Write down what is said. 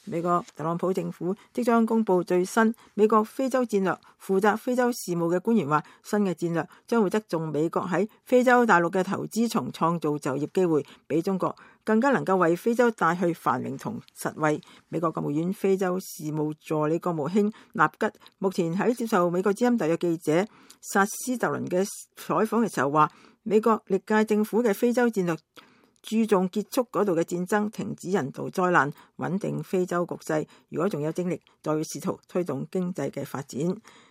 美國特朗普政府即將公布最新美國非洲戰略，負責非洲事務嘅官員話，新嘅戰略將會側重美國喺非洲大陸嘅投資，從創造就業機會，比中國更加能夠為非洲帶去繁榮同實惠。美國國務院非洲事務助理國務卿納吉目前喺接受美國之音特約記者薩斯特倫嘅採訪嘅時候話，美國歷屆政府嘅非洲戰略注重結束嗰度嘅戰爭，停止人道災難，穩定非洲局勢。如果仲有精力，就要試圖推動經濟嘅發展。